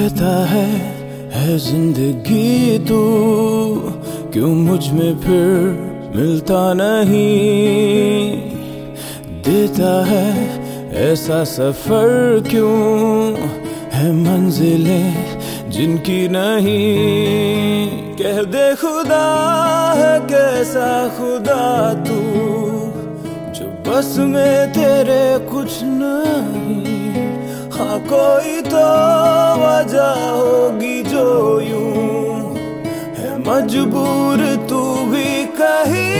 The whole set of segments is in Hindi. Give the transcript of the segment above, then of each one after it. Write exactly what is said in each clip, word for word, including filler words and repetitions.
कहता है है जिंदगी तू, क्यों मुझ में फिर मिलता नहीं। देता है ऐसा सफर, क्यों है मंजिलें जिनकी नहीं। कह दे खुदा है कैसा खुदा तू, जो बस में तेरे कुछ नहीं। हाँ कोई तो वजह होगी जो यूं है मजबूर तू भी कहीं।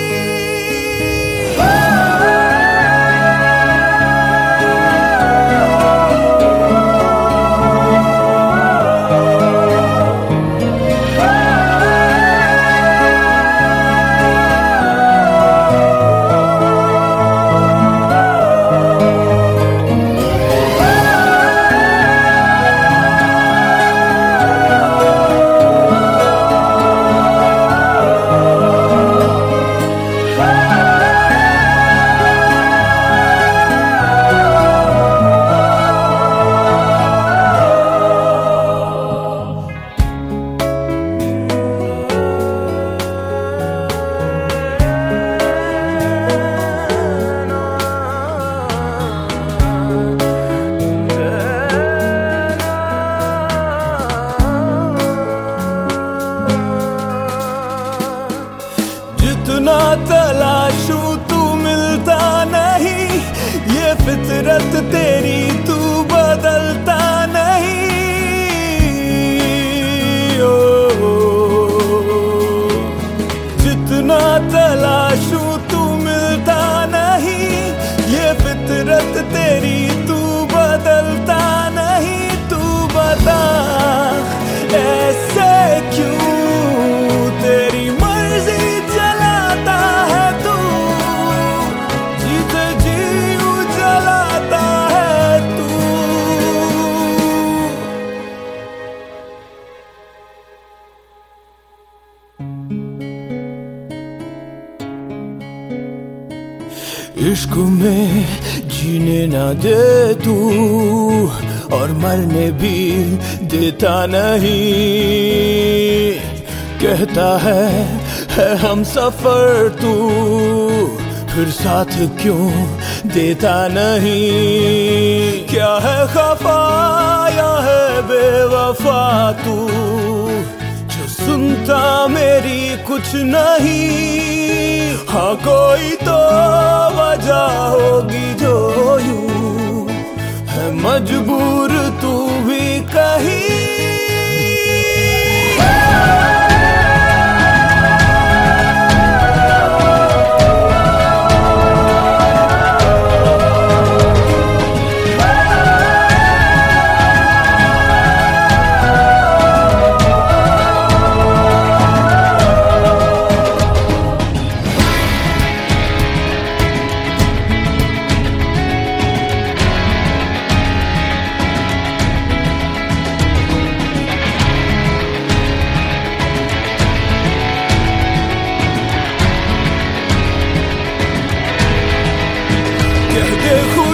जितना तलाशूं तू मिलता नहीं, ये फितरत तेरी तू बदलता नहीं। ओ, जितना तलाशूं तू मिलता नहीं, ये फितरत तेरी तू बदलता नहीं। तू बता ऐसे क्यों, तेरी मर्जी चलाता है तू, जीते जी जलाता है तू। इश्क में जीने ना दे तू, और मरने भी देता नहीं। कहता है है हम सफर तू, फिर साथ क्यों देता नहीं। क्या है खफा या है बेवफा तू, जो सुनता मेरी कुछ नहीं। हाँ कोई तो वजह होगी जो यूं है मजबूर तू भी कहीं। खुदा